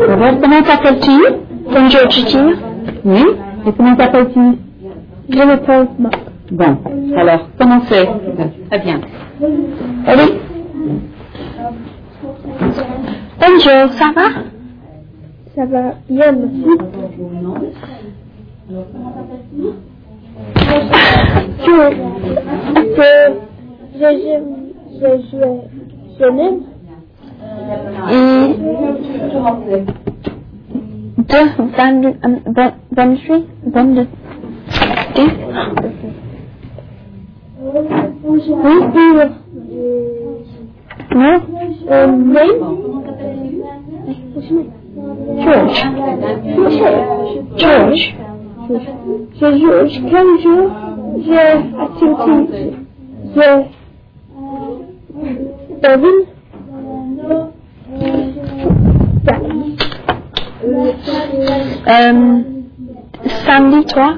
Comment t'appelles-tu? Bonjour, Titi. Oui. Et comment t'appelles-tu? Je m'appelle Marc. Bon. Alors, commencez. Très bien. Allez. Bonjour, ça va? Ça va bien, merci. Je l'aime. Et George. George, quel jour j'ai activité? David? Sandy, toi?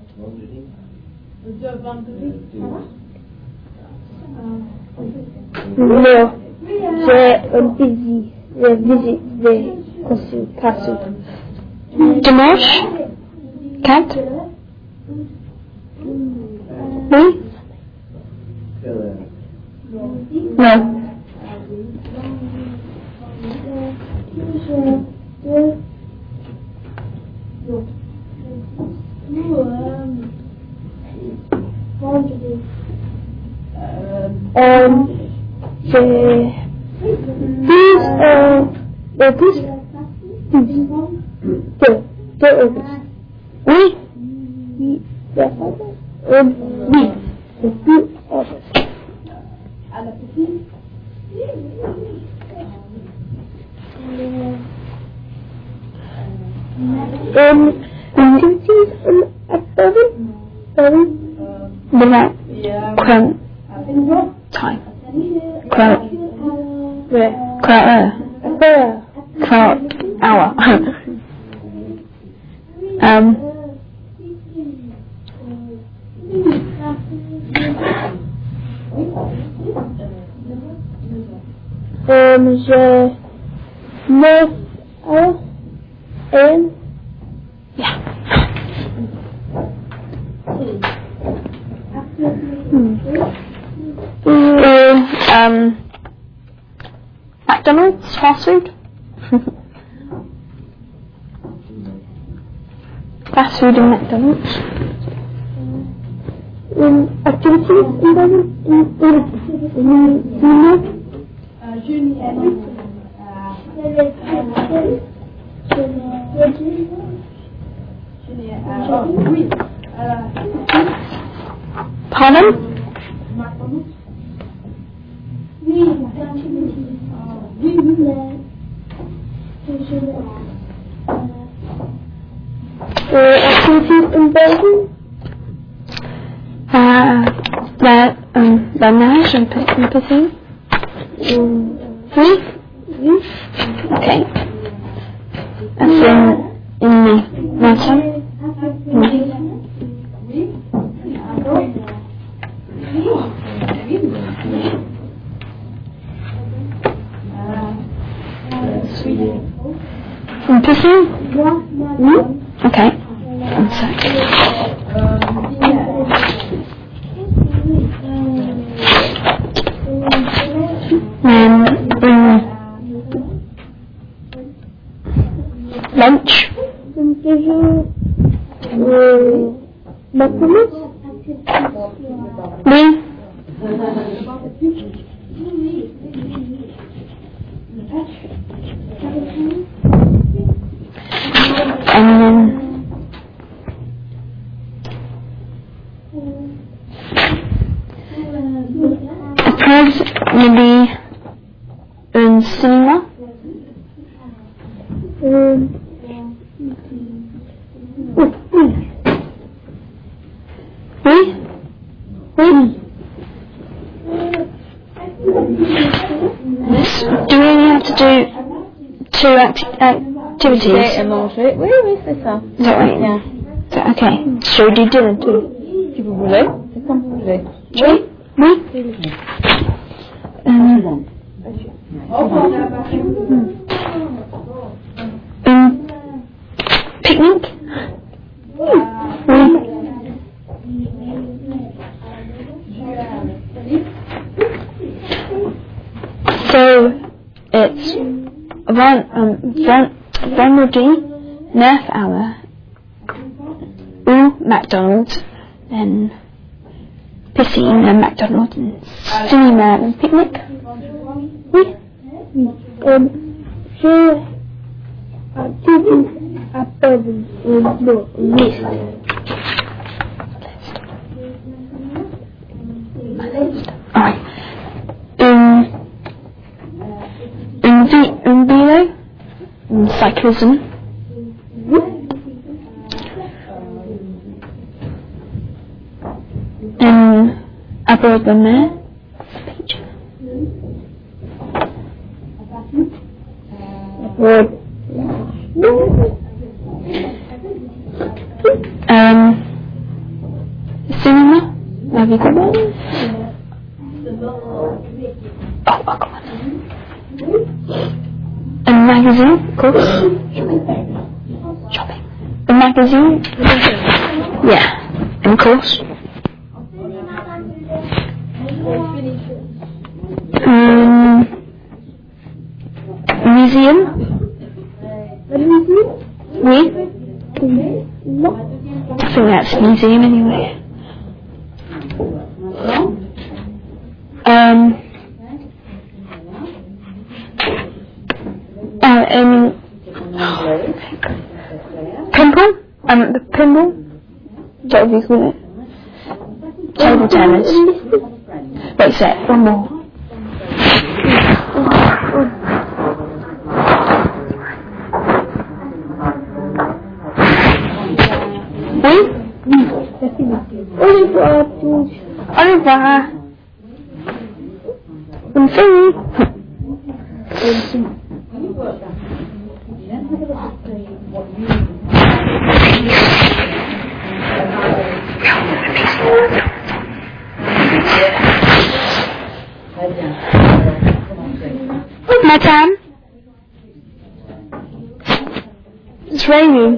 Non, j'ai un busy, visite des consultations. Dimanche? 4? Oui? Non. Oui? Oui, c'est 2 August. Activities at Berlin? Crown time. Crown hour. Je 9 heures and Yeah. McDonald's fast food. Fast food in McDonald's. Activities in Pardon? activities in Belgium? La nage, un peu. Oui? Oui. Okay. That's in the mountain? In piscine? Oui. Okay. One sec. Lunch? McDonald's? Oui. And then perhaps maybe in cinema? Oui? Oui. Do we only have to do 2 activities? Et manger. Oui, c'est ça. Is that right? Yeah. So, okay. Shall we do dinner too? Si vous voulez, c'est comme vous voulez. Oui? Oui? vendredi 9 hours au McDonald's, then piscine and McDonald's and cinéma and picnic. Oui. J'ai activities après le liste. Alright. Un vélo, cyclism. À bord de mer. Cinéma. La vie comment? Oh, come on. A magazine, of course. Shopping. A magazine? Yeah, and of course. Museum? A museum? Oui. No. I think that's a museum anyway. Pimple? The Pimple? What have you called it? Table tennis. Wait a sec, one more. Oui? Au revoir. Bonne soirée. Madame? It's raining.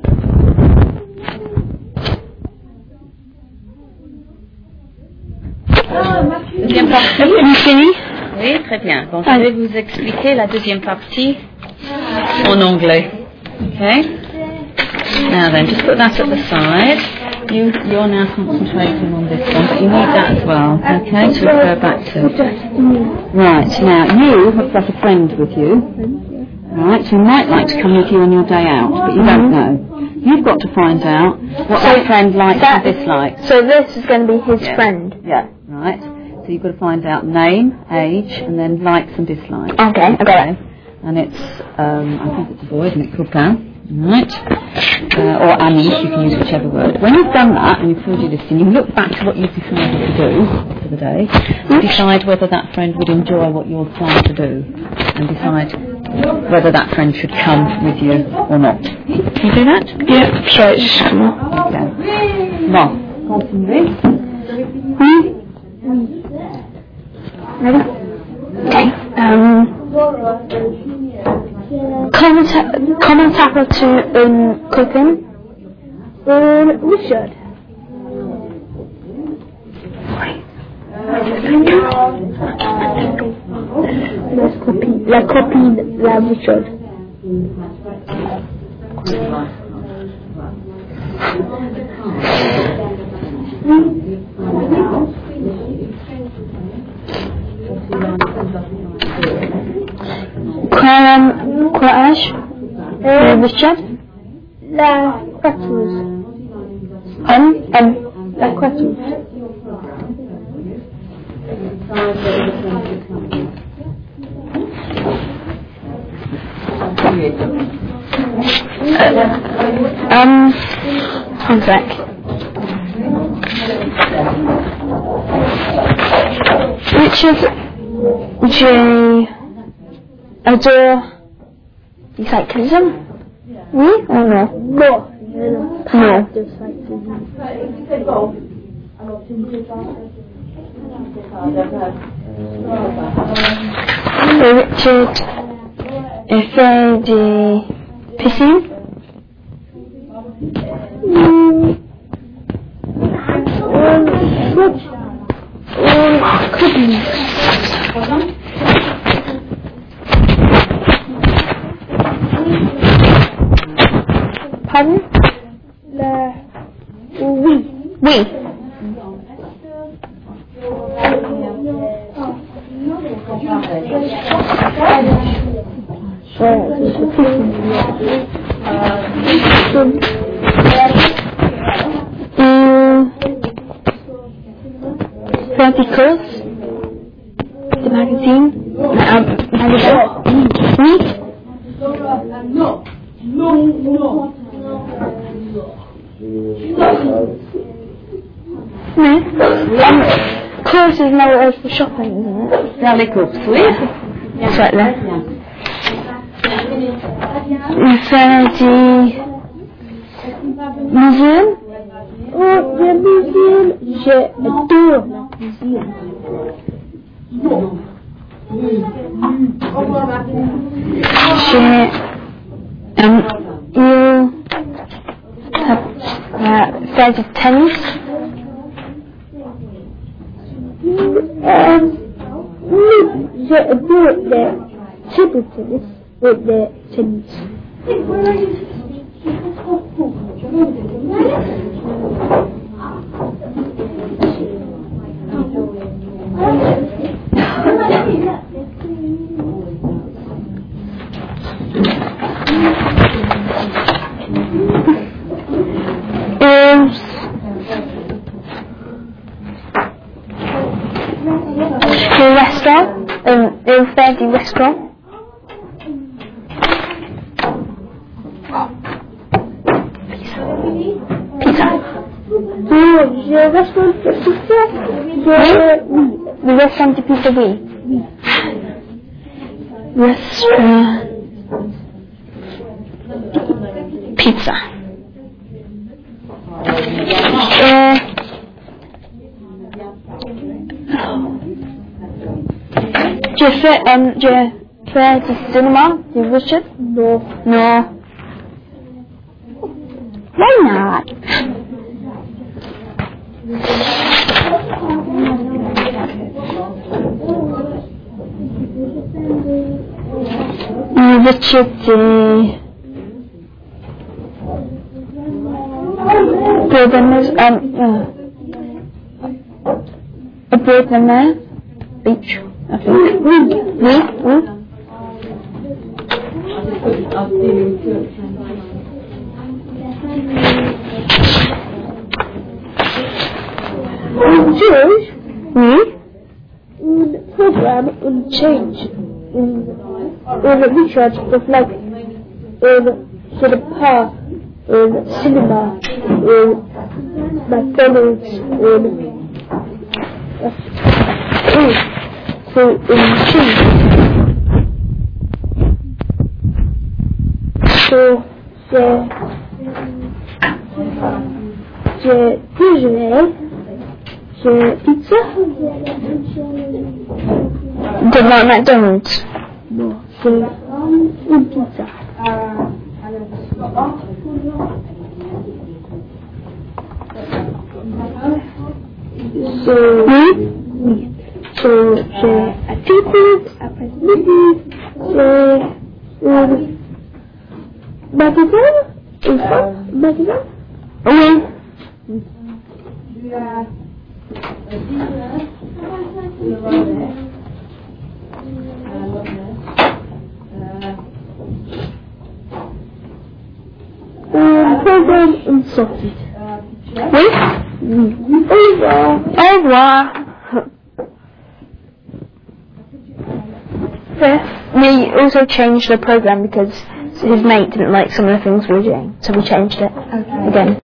Deuxième partie. You fini? Oui, très bien. Bon, je vais vous expliquer la deuxième partie en anglais. Okay? Now then, just put that at the side. You're now concentrating on this one, but you need that as well. Okay, to refer back to. Right, now you have got a friend with you. Right, who might like to come with you on your day out, but you don't know. You've got to find out what that friend likes and dislikes. So this is going to be his friend. Yeah, right. So you've got to find out name, age, and then likes and dislikes. Okay, I got it. And it's, I think it's a boy, isn't it? Copain. Right. Or ami, you can use whichever word. When you've done that and you've filled your list in, you look back to what you've decided to do for the day, decide whether that friend would enjoy what you're trying to do, and decide whether that friend should come with you or not. Can you do that? Yeah, sorry, it's just come on. Okay. Bon, continuez. Ready? Okay. Commentator to cooking. Richard. La copine, la Richard. Courage. Richard. La coiffeuse. La coiffeuse. One sec. Richard J. Adore cyclism? Oui or no? No. No. Richard fait des piscines? Pardon? Oui. Oui. Verticals. The magazine. Magazine. Oui. Course is another word for shopping, isn't it? Faire les courses, oui. It's right there. Faire du museum. Oh, the museum. J'adore le museum. You have faire du tennis. J'adore le table tennis et le tennis. Le restaurant. Faire du restaurant. Pizza. Je restaurant de pizza. Le restaurant de pizza, oui. Restaurant. Pizza. Je fais du cinéma, du Richard? Non. No. Why not? Richard aboard the beach, I think. Oui. George, Oui. un program, un change, un recharge of like, sort of park, cinema, McDonald's, so change. So j'ai déjeuné. Pizza? Devant McDonald's. No, c'est une pizza. So, oui. So, j'ai activité, après midi, c'est magasin? Une fois? Magasin? Oui. Programme une sortie. Oui. Au revoir. Au revoir. We also changed the program because his mate didn't like some of the things we were doing, so we changed it again.